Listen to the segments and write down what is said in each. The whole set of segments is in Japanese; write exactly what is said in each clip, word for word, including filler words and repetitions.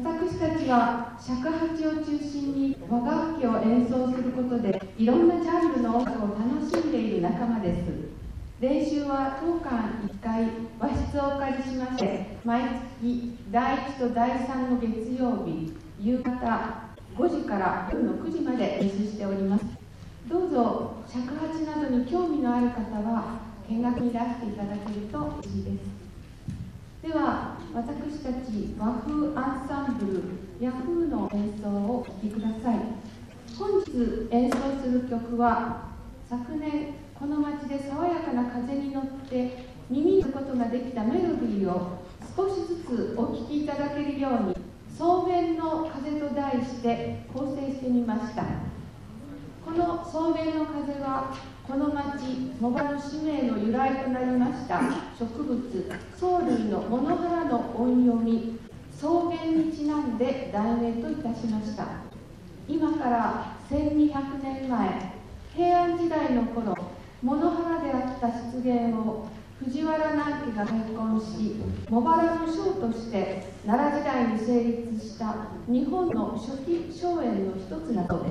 私たちは尺八を中心に和楽器を演奏することでいろんなジャンルの音楽を楽しんでいる仲間です。練習はとおかんいっかい和室をお借りしまして、毎月だいいちとだいさんの月曜日夕方ごじから夜のくじまで練習しております。どうぞ尺八などに興味のある方は見学にいらしていただけると嬉しいです。では私たち和風アンサンブルヤフーの演奏をお聴きください。本日演奏する曲は、昨年この街で爽やかな風に乗って耳にすることができたメロディーを少しずつお聴きいただけるように、草原の風と題して構成してみました。この草原の風はこの町茂原の使命の由来となりました植物藻類のモノハラの音読み草原にちなんで題名といたしました。今からせんにひゃくねんまえ、平安時代の頃、モノハラであった湿原を藤原南家が開墾し、茂原の省として奈良時代に成立した日本の初期荘園の一つなどです。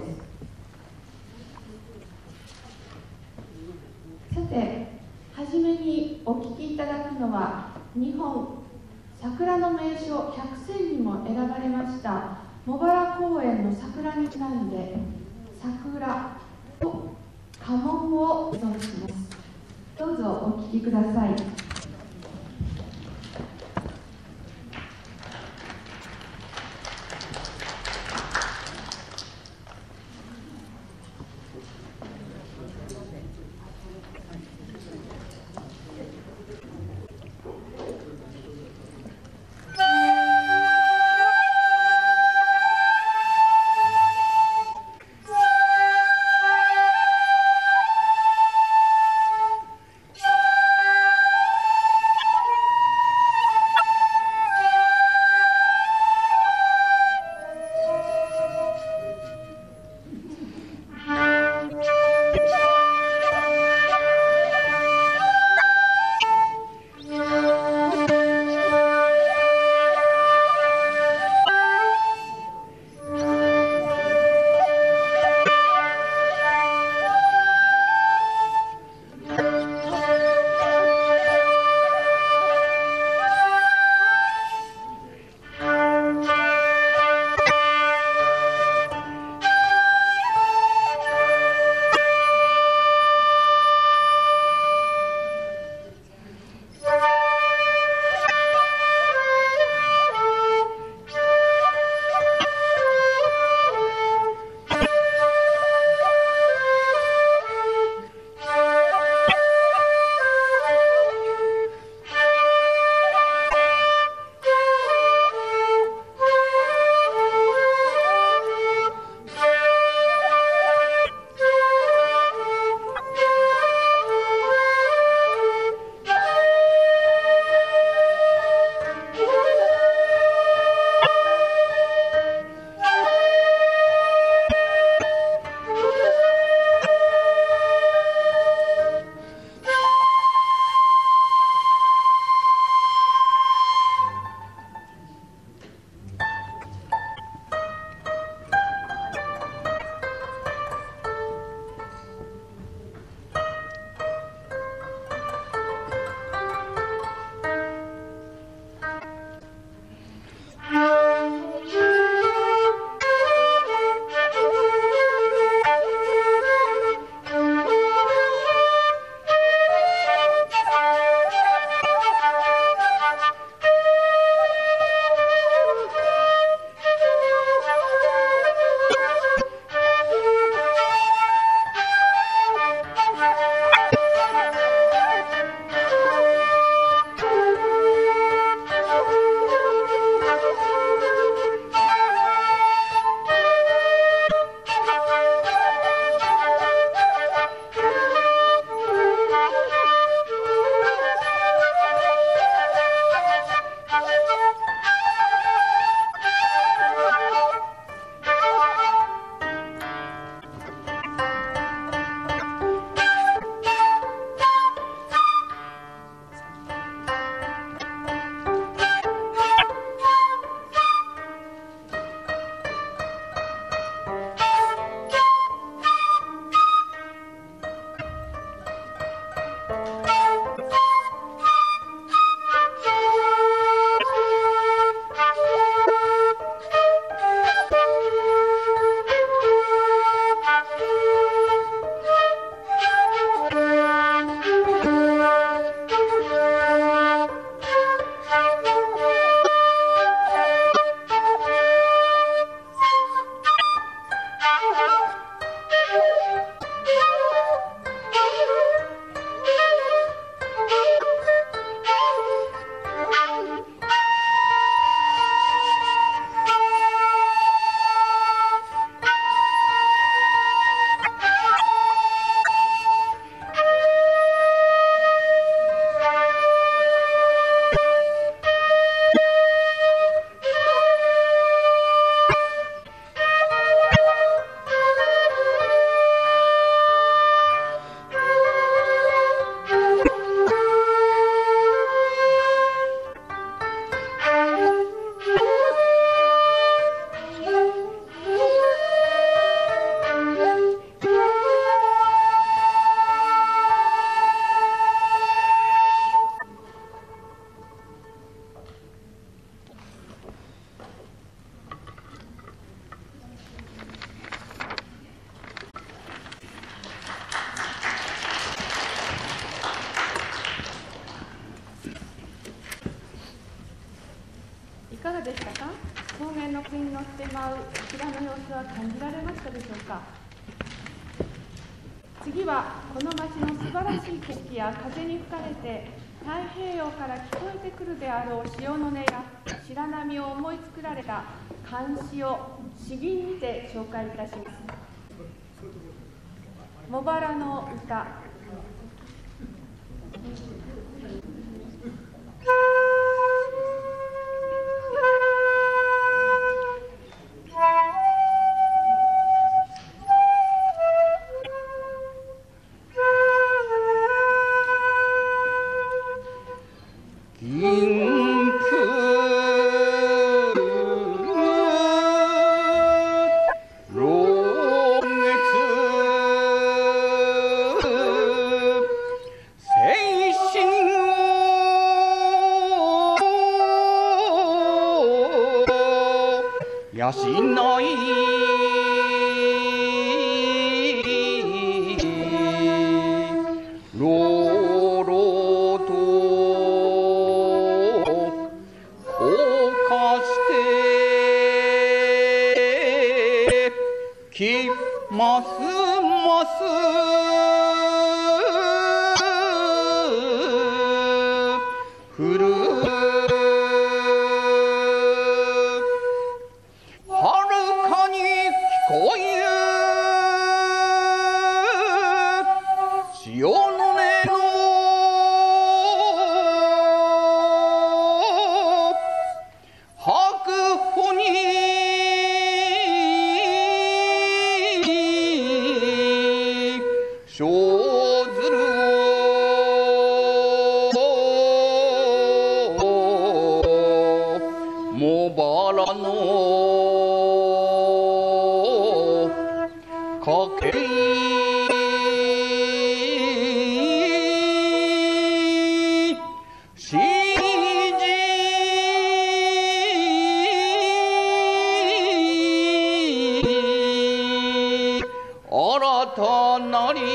さて、はじめにお聴きいただくのは、日本桜の名所ひゃくせんにも選ばれました茂原公園の桜にちなんで、桜と家紋を演奏します。どうぞお聴きください。 風に乗って舞う桜の様子は感じられましたでしょうか。次はこの町の素晴らしい景色や風に吹かれて太平洋から聞こえてくるであろう潮の音や白波を思い作られた漢詩を詩吟にて紹介いたします。茂原の歌。 やしないろうろと降下してきますます降る潮の音の白穂に生ずる茂原のかけ新たなり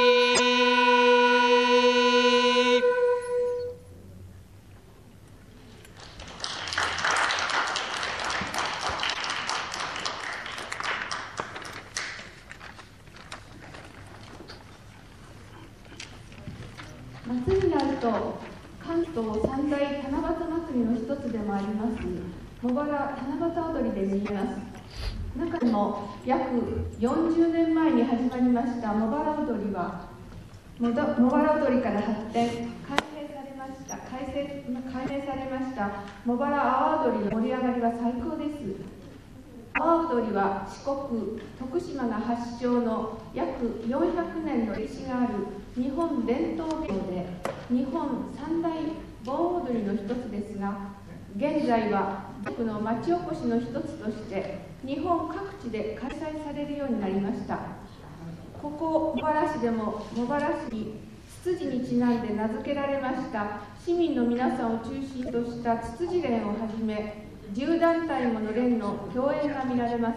夏になると関東三大七夕祭りの一つでもあります茂原七夕踊りで見えます。中でも約よんじゅうねんまえに始まりました茂原踊りは茂原踊りから発展改名されました改正改名されました茂原阿波踊りの盛り上がりは最高です。阿波踊りは四国徳島が発祥の約よんひゃくねんの歴史がある日本伝統芸能で日本三大盆踊りの一つですが、現在は全国の町おこしの一つとして日本各地で開催されるようになりました。ここ茂原市でも茂原市にツツジにちなんで名付けられました市民の皆さんを中心としたツツジ連をはじめじゅうだんたいもの連の共演が見られます。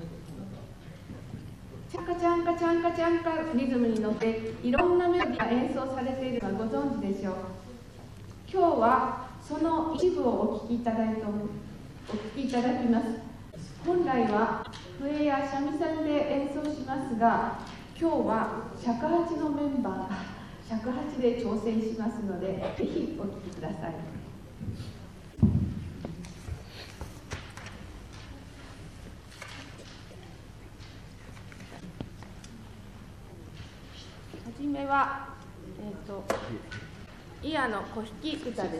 チャンカチャンカチャンカチャンカリズムに乗っていろんなメロディーが演奏されているのはご存知でしょう。今日はその一部をお聴きいただいてお聴きいただきます。本来は笛や三味線で演奏しますが、今日は尺八のメンバーが尺八で挑戦しますので、ぜひお聴きください。はじめは、えーと、祖谷の小引き歌です。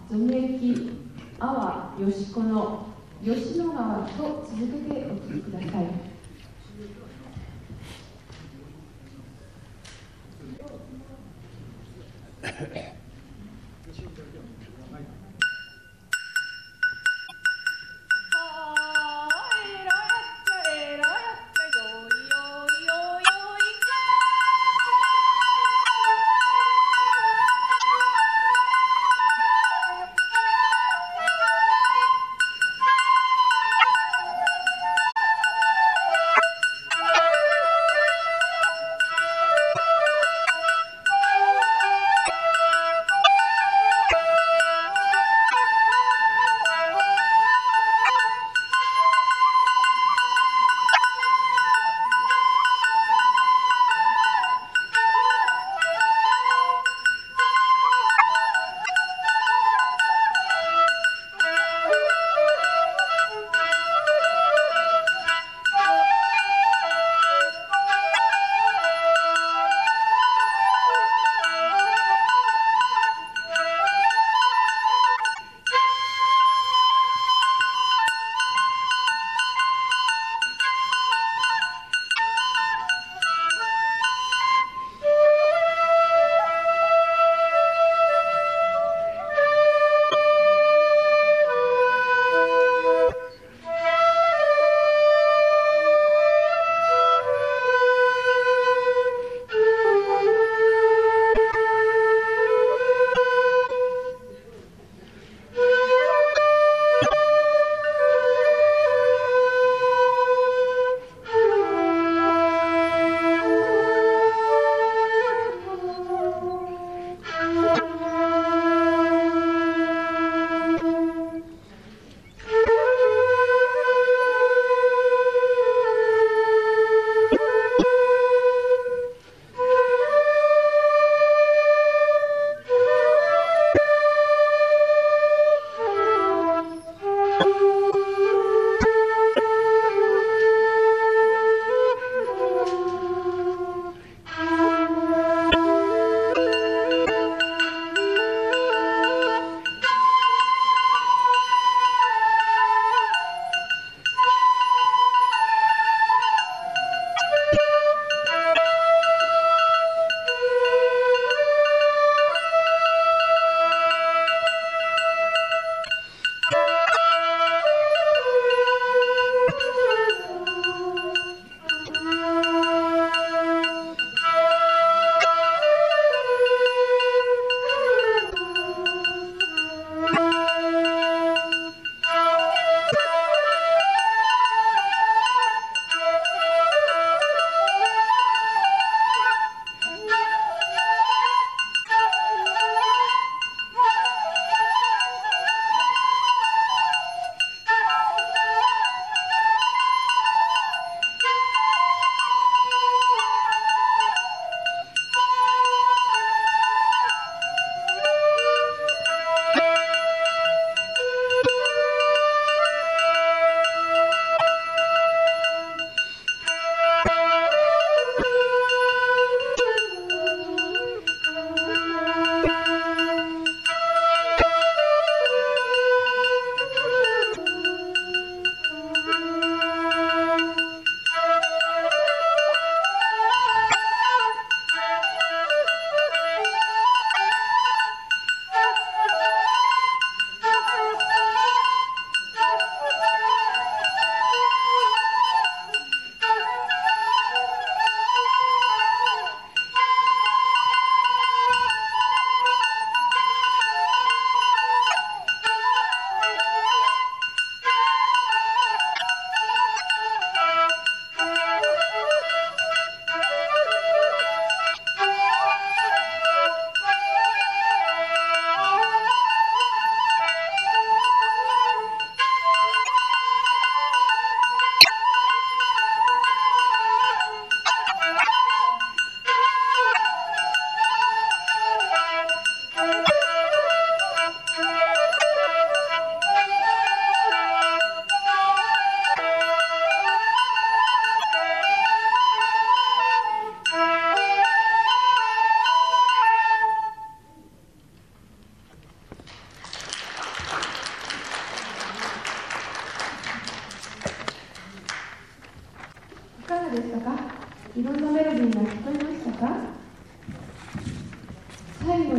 ぞめき、阿波、よしこの、吉野川と続けてお聞きください。 「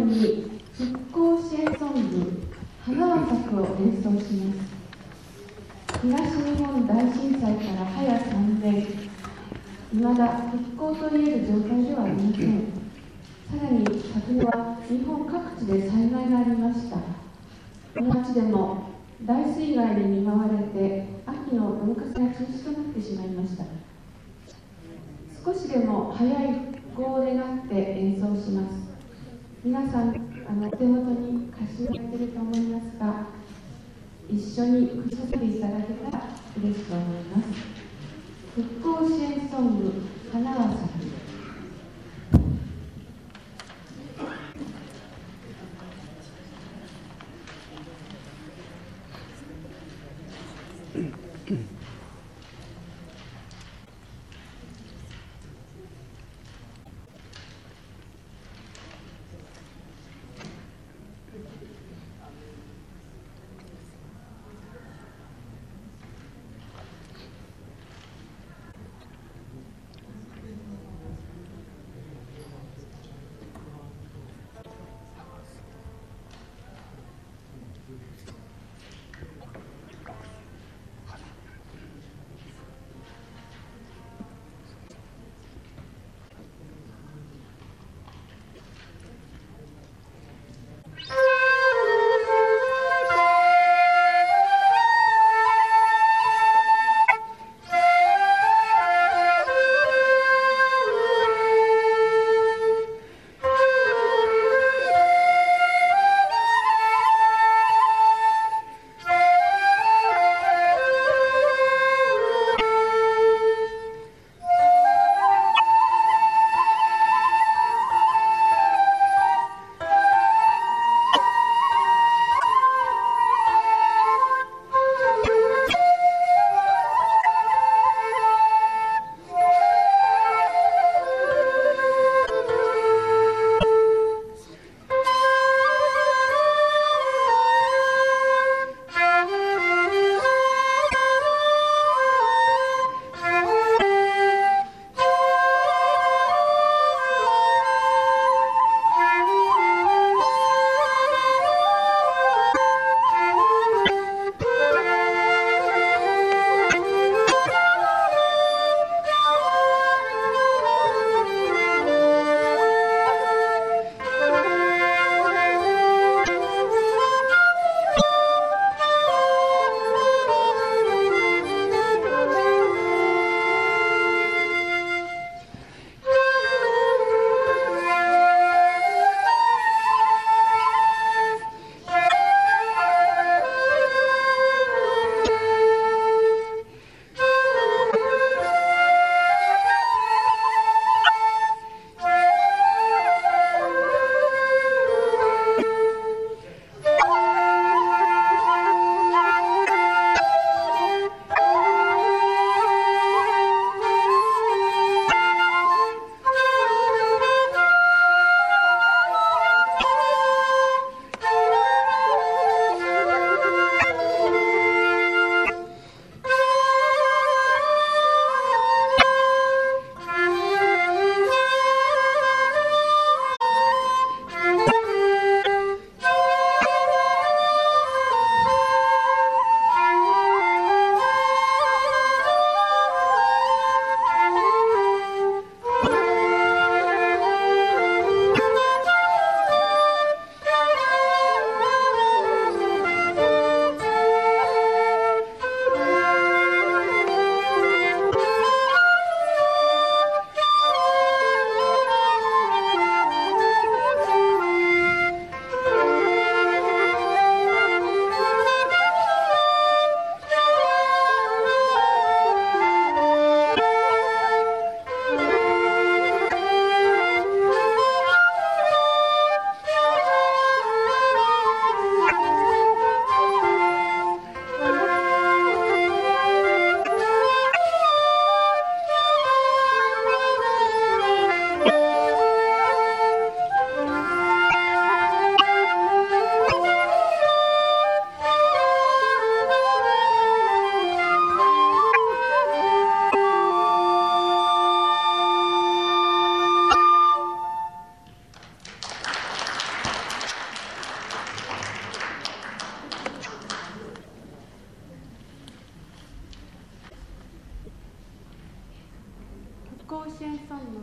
に復興支援ソング「花は咲く」を演奏します。東日本大震災から早さんねん、いまだ復興といえる状態ではありません。さらに昨年は日本各地で災害がありました。この町でも大水害に見舞われて秋の文化祭が中止となってしまいました。少しでも早い復興を願って演奏します。皆さん、あのお手元に歌詞を入れていると思いますが、一緒に口ずさんでいただけたら嬉しく思います。復興支援ソング「花は咲く」。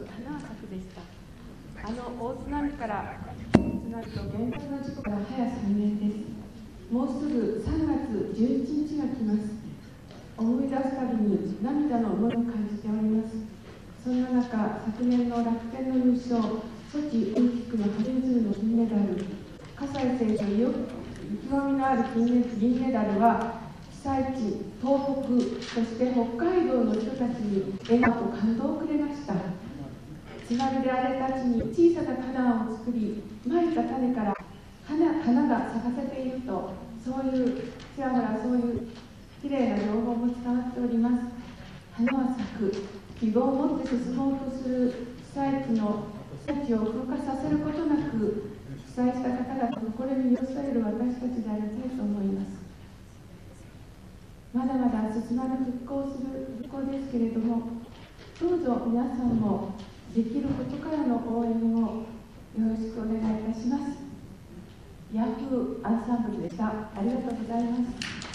花は咲くでした。あの大津波から津波と原発の事故から早さんねんです。もうすぐさんがつじゅういちにちが来ます。思い出すたびに涙の思いを感じております。そんな中、昨年の楽天の優勝、ソチオリンピックの羽生結弦の金メダル、葛西選手の意気込みのある銀メダルは、被災地、東北、そして北海道の人たちに笑顔と感動をくれました。津波で荒れた地に小さな花を作り、まいた種から花花が咲かせていると、そういうちらほらそういうきれいな情報も伝わっております。花は咲く、希望を持って進もうとする被災地の被災地を風化させることなく、被災した方々の心に寄せられる私たちでありたいと思います。まだまだ進まぬ復興する復興ですけれども、どうぞ皆さんもできることからの応援をよろしくお願いいたします。ヤフーアンサンブルでした。ありがとうございます。